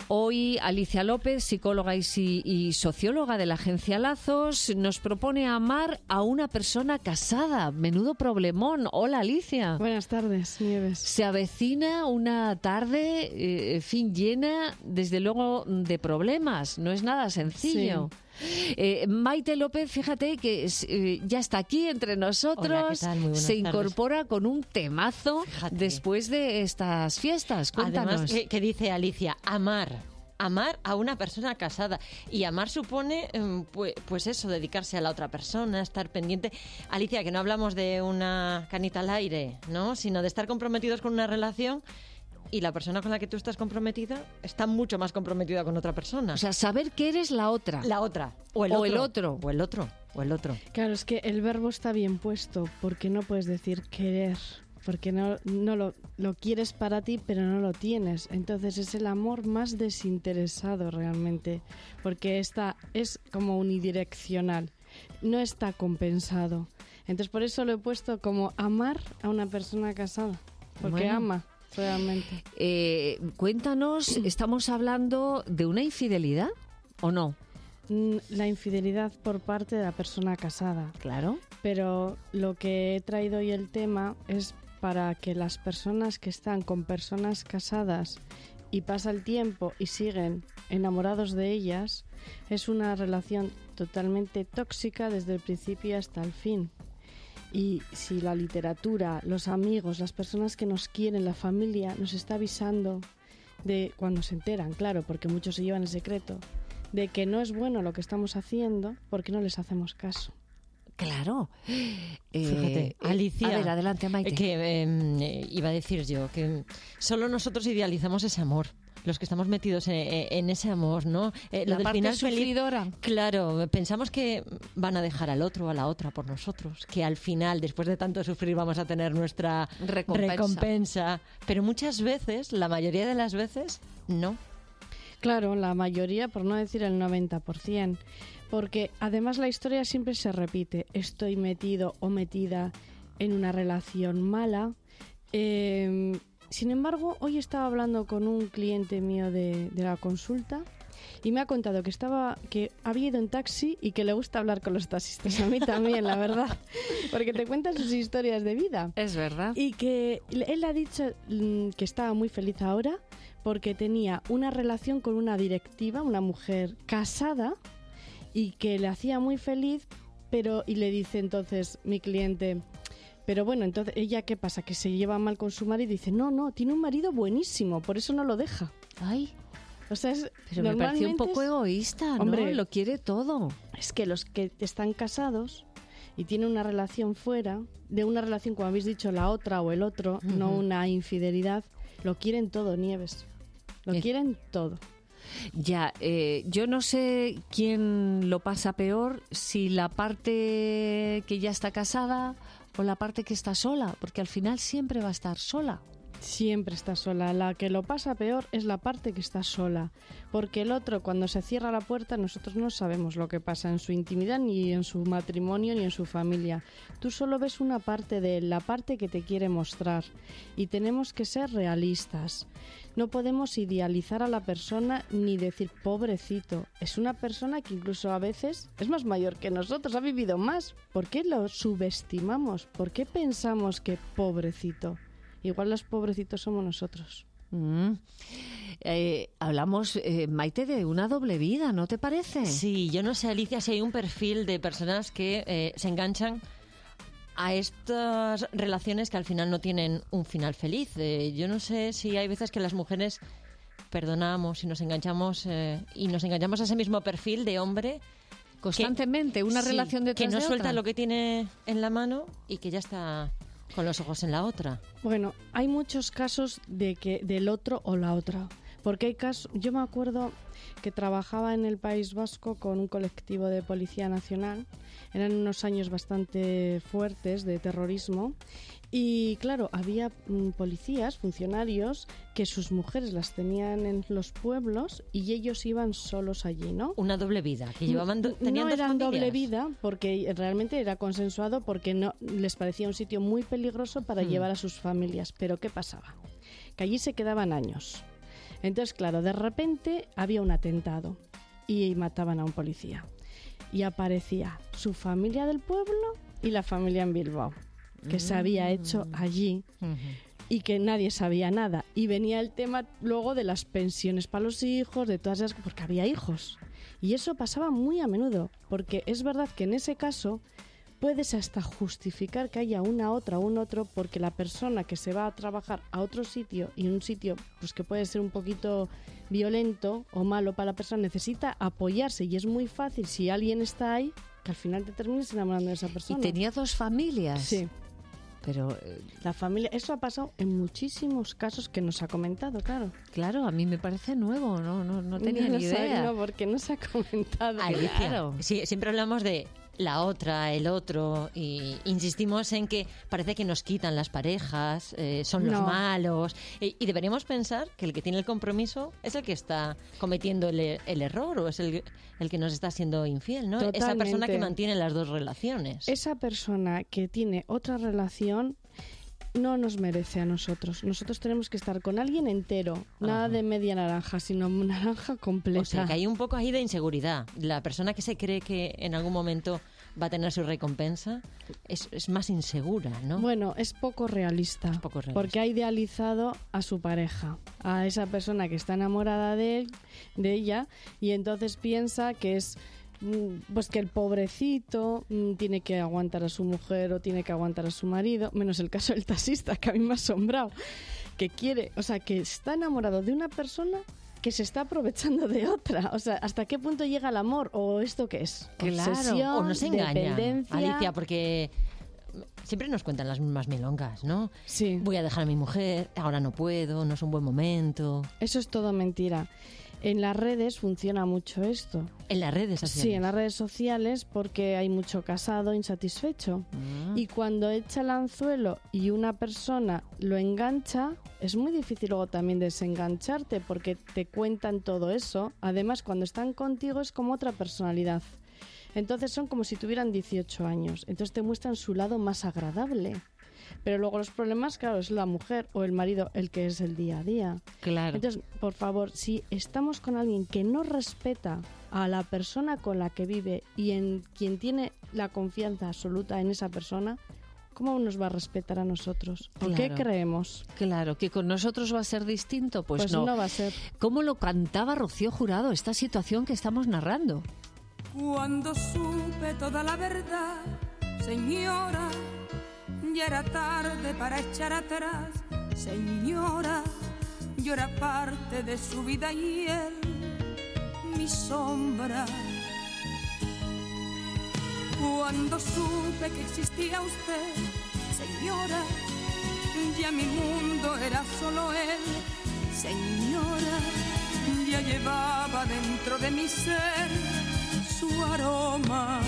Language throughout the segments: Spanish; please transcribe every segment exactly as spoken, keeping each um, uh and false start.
Hoy Alicia López, psicóloga y, y socióloga de la agencia Lazos, nos propone amar a una persona casada. Menudo problemón. Hola, Alicia. Buenas tardes, Nieves. Se avecina una tarde, eh, fin llena, desde luego, de problemas. No es nada sencillo. Sí. Eh, Maite López, fíjate que eh, ya está aquí entre nosotros. Hola, ¿qué tal? Muy buenas Se tardes. Incorpora con un temazo Fíjate. Después de estas fiestas. Cuéntanos. Además, que, que dice Alicia, amar. Amar a una persona casada. Y amar supone, pues, pues eso, dedicarse a la otra persona, estar pendiente. Alicia, que no hablamos de una canita al aire, ¿no? Sino de estar comprometidos con una relación. Y la persona con la que tú estás comprometida está mucho más comprometida con otra persona. O sea, saber que eres la otra. La otra. O el, o otro. el otro. O el otro. O el otro. Claro, es que el verbo está bien puesto, porque no puedes decir querer, porque no, no lo, lo quieres para ti, pero no lo tienes. Entonces es el amor más desinteresado realmente, porque esta es como unidireccional, no está compensado. Entonces por eso lo he puesto como amar a una persona casada, porque bueno. ama. Realmente. Eh, cuéntanos, ¿estamos hablando de una infidelidad o no? La infidelidad por parte de la persona casada. Claro. Pero lo que he traído hoy el tema es para que las personas que están con personas casadas y pasa el tiempo y siguen enamorados de ellas, es una relación totalmente tóxica desde el principio hasta el fin. Y si la literatura, los amigos, las personas que nos quieren, la familia, nos está avisando de cuando se enteran, claro, porque muchos se llevan el secreto, de que no es bueno lo que estamos haciendo, porque no les hacemos caso. Claro. Eh, Fíjate, Alicia. A ver, adelante, Maite. Que eh, iba a decir yo que solo nosotros idealizamos ese amor. Los que estamos metidos en, en ese amor, ¿no? Eh, la lo del parte final sufridora. Feliz, claro, pensamos que van a dejar al otro o a la otra por nosotros, que al final, después de tanto sufrir, vamos a tener nuestra recompensa. recompensa. Pero muchas veces, la mayoría de las veces, no. Claro, la mayoría, por no decir el noventa por ciento, porque además la historia siempre se repite. Estoy metido o metida en una relación mala. Eh, sin embargo, hoy estaba hablando con un cliente mío de, de la consulta y me ha contado que estaba que había ido en taxi y que le gusta hablar con los taxistas. A mí también, la verdad, porque te cuentan sus historias de vida. Es verdad. Y que él ha dicho que estaba muy feliz ahora porque tenía una relación con una directiva, una mujer casada, y que le hacía muy feliz, pero y le dice entonces mi cliente, pero bueno, entonces ella ¿qué pasa? Que se lleva mal con su marido y dice, no, no, tiene un marido buenísimo, por eso no lo deja. Ay, o sea, es, pero me pareció un poco es, egoísta, ¿no? Hombre, lo quiere todo. Es que los que están casados y tienen una relación fuera, de una relación, como habéis dicho, la otra o el otro, uh-huh. no una infidelidad, lo quieren todo, Nieves. Lo eh. quieren todo. Ya, eh, yo no sé quién lo pasa peor, si la parte que ya está casada o la parte que está sola, porque al final siempre va a estar sola. Siempre está sola. La que lo pasa peor es la parte que está sola, porque el otro, cuando se cierra la puerta, nosotros no sabemos lo que pasa en su intimidad, ni en su matrimonio, ni en su familia. Tú solo ves una parte de él, la parte que te quiere mostrar, y tenemos que ser realistas. No podemos idealizar a la persona ni decir pobrecito. Es una persona que incluso a veces es más mayor que nosotros, ha vivido más. ¿Por qué lo subestimamos? ¿Por qué pensamos que pobrecito? Igual los pobrecitos somos nosotros. Mm. Eh, hablamos, eh, Maite, de una doble vida, ¿no te parece? Sí, yo no sé, Alicia, si hay un perfil de personas que eh, se enganchan a estas relaciones que al final no tienen un final feliz. Eh, yo no sé si hay veces que las mujeres perdonamos y nos enganchamos eh, y nos enganchamos a ese mismo perfil de hombre constantemente, que, una sí, relación detrás que no de suelta otra. Lo que tiene en la mano y que ya está con los ojos en la otra. Bueno, hay muchos casos de que del otro o la otra, porque hay casos. Yo me acuerdo que trabajaba en el País Vasco con un colectivo de Policía Nacional. Eran unos años bastante fuertes de terrorismo y claro, había mm, policías, funcionarios que sus mujeres las tenían en los pueblos y ellos iban solos allí, ¿no? Una doble vida, que llevaban do- tenían no dos eran familias. doble vida porque realmente era consensuado porque no les parecía un sitio muy peligroso para hmm. llevar a sus familias. Pero ¿qué pasaba? Que allí se quedaban años. Entonces, claro, de repente había un atentado y mataban a un policía. Y aparecía su familia del pueblo y la familia en Bilbao, que mm. se había hecho allí uh-huh. y que nadie sabía nada. Y venía el tema luego de las pensiones para los hijos, de todas esas, porque había hijos. Y eso pasaba muy a menudo, porque es verdad que en ese caso puedes hasta justificar que haya una otra o un otro, porque la persona que se va a trabajar a otro sitio, y un sitio pues que puede ser un poquito violento o malo para la persona, necesita apoyarse, y es muy fácil si alguien está ahí que al final te termines enamorando de esa persona. ¿Y tenía dos familias? Sí. Pero eh, la familia, eso ha pasado en muchísimos casos que nos ha comentado, claro. Claro, a mí me parece nuevo, no no, no tenía no ni idea. idea. No, porque no se ha comentado. Alicia, claro. Sí, siempre hablamos de la otra, el otro, y insistimos en que parece que nos quitan las parejas, eh, son los no. malos, y, y deberíamos pensar que el que tiene el compromiso es el que está cometiendo el, el error o es el, el que nos está siendo infiel, ¿no? Totalmente. Esa persona que mantiene las dos relaciones. Esa persona que tiene otra relación no nos merece a nosotros. Nosotros tenemos que estar con alguien entero, nada Ajá. de media naranja, sino naranja completa. O sea, que hay un poco ahí de inseguridad. La persona que se cree que en algún momento va a tener su recompensa es, es más insegura, ¿no? Bueno, es poco realista, Es poco realista. porque ha idealizado a su pareja, a esa persona que está enamorada de él, de ella, y entonces piensa que es pues que el pobrecito mmm, tiene que aguantar a su mujer o tiene que aguantar a su marido, menos el caso del taxista, que a mí me ha asombrado, que quiere, o sea, que está enamorado de una persona que se está aprovechando de otra. O sea, ¿hasta qué punto llega el amor? ¿O esto qué es? Claro, Obsesión, o nos engaña, dependencia. Alicia, porque siempre nos cuentan las mismas milongas, ¿no? Sí. Voy a dejar a mi mujer, ahora no puedo, no es un buen momento. Eso es todo mentira. En las redes funciona mucho esto. En las redes sociales. Sí, en las redes sociales, porque hay mucho casado insatisfecho. Ah. Y cuando echa el anzuelo y una persona lo engancha, es muy difícil luego también desengancharte, porque te cuentan todo eso. Además, cuando están contigo es como otra personalidad. Entonces son como si tuvieran dieciocho años. Entonces te muestran su lado más agradable. Pero luego los problemas, claro, es la mujer o el marido el que es el día a día. Claro. Entonces, por favor, si estamos con alguien que no respeta a la persona con la que vive y en quien tiene la confianza absoluta en esa persona, ¿cómo nos va a respetar a nosotros? ¿O Claro. qué creemos? Claro, que con nosotros va a ser distinto, pues, Pues no. no va a ser. ¿Cómo lo cantaba Rocío Jurado esta situación que estamos narrando? Cuando supe toda la verdad, señora, ya era tarde para echar atrás. Señora, yo era parte de su vida y él, mi sombra. Cuando supe que existía usted, señora, ya mi mundo era solo él. Señora, ya llevaba dentro de mi ser su aroma.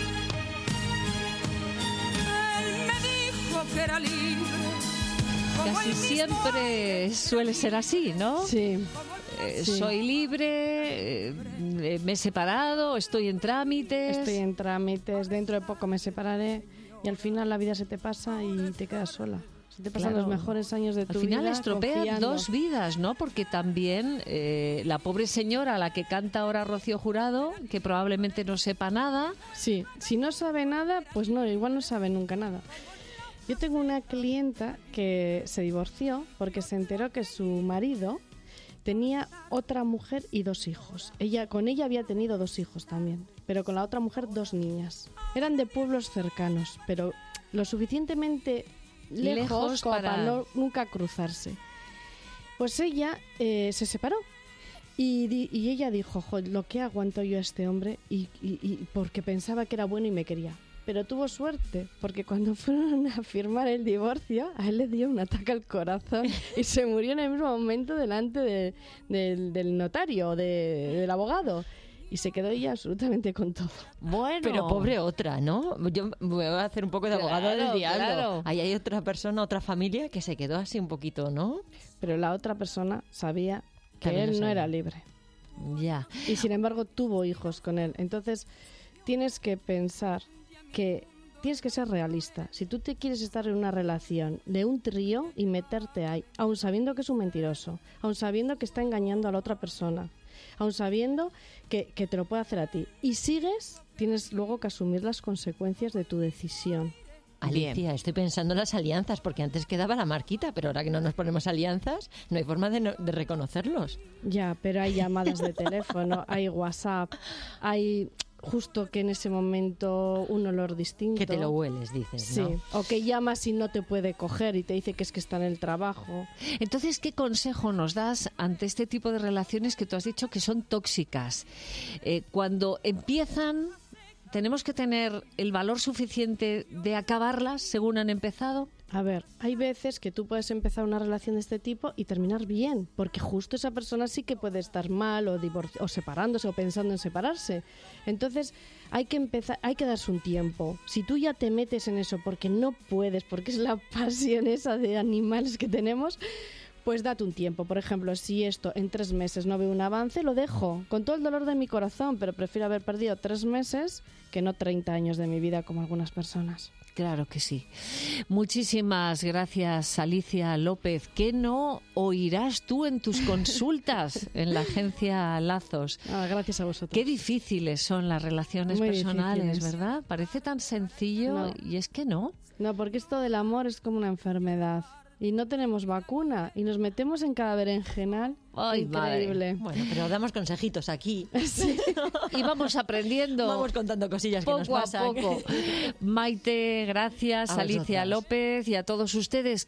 Él me dijo que era libre. como Casi el mismo siempre aire. suele ser así, ¿no? Sí. Eh, Sí. Soy libre, eh, me he separado, estoy en trámites. Estoy en trámites, dentro de poco me separaré y al final la vida se te pasa y te quedas sola. Se te pasan Claro. los mejores años de tu Al final vida estropea confiando. dos vidas, ¿no? Porque también eh, la pobre señora a la que canta ahora Rocío Jurado, que probablemente no sepa nada. Sí, si no sabe nada, pues no, igual no sabe nunca nada. Yo tengo una clienta que se divorció porque se enteró que su marido tenía otra mujer y dos hijos. Ella, con ella había tenido dos hijos también, pero con la otra mujer dos niñas. Eran de pueblos cercanos, pero lo suficientemente lejos, Lejos como para- para no, nunca cruzarse. Pues ella eh, se separó. Y, di- y ella dijo, "Jo, lo que aguanto yo a este hombre", y, y- y porque pensaba que era bueno y me quería. Pero tuvo suerte, porque cuando fueron a firmar el divorcio, a él le dio un ataque al corazón y se murió en el mismo momento delante de- del- del notario, de- del abogado. Y se quedó ella absolutamente con todo. Bueno, Pero pobre otra, ¿no? Yo voy a hacer un poco de abogado Claro, del diablo. claro. Ahí hay otra persona, otra familia que se quedó así un poquito, ¿no? Pero la otra persona sabía que También lo él no sabía. era libre. ya. Y sin embargo tuvo hijos con él. Entonces tienes que pensar que tienes que ser realista. Si tú te quieres estar en una relación de un trío y meterte ahí, aun sabiendo que es un mentiroso, aun sabiendo que está engañando a la otra persona, aun sabiendo que, que te lo puede hacer a ti, y sigues, tienes luego que asumir las consecuencias de tu decisión. Alicia, Bien. estoy pensando en las alianzas, porque antes quedaba la marquita, pero ahora que no nos ponemos alianzas, no hay forma de, no- de reconocerlos. Ya, pero hay llamadas de teléfono, hay WhatsApp, hay justo que en ese momento un olor distinto. Que te lo hueles, dices, Sí, ¿no? o que llamas y no te puede coger y te dice que es que está en el trabajo. Entonces, ¿qué consejo nos das ante este tipo de relaciones que tú has dicho que son tóxicas? Eh, cuando empiezan, ¿tenemos que tener el valor suficiente de acabarlas según han empezado? A ver, hay veces que tú puedes empezar una relación de este tipo y terminar bien, porque justo esa persona sí que puede estar mal o, divorci- o separándose o pensando en separarse. Entonces hay que empezar, hay que darse un tiempo. Si tú ya te metes en eso porque no puedes, porque es la pasión esa de animales que tenemos, pues date un tiempo. Por ejemplo, si esto en tres meses no veo un avance, lo dejo, con todo el dolor de mi corazón, pero prefiero haber perdido tres meses que no treinta años de mi vida como algunas personas. Claro que sí. Muchísimas gracias, Alicia López. ¿Qué no oirás tú en tus consultas en la agencia Lazos? Ah, gracias a vosotros. Qué difíciles son las relaciones Muy personales, difíciles. ¿verdad? Parece tan sencillo No. y es que no. No, porque esto del amor es como una enfermedad y no tenemos vacuna y nos metemos en cada berenjenal. Ay, increíble. Bueno, pero damos consejitos aquí. Y vamos aprendiendo. Vamos contando cosillas que nos poco a pasan. poco. Maite, gracias, A Alicia vosotras. López y a todos ustedes.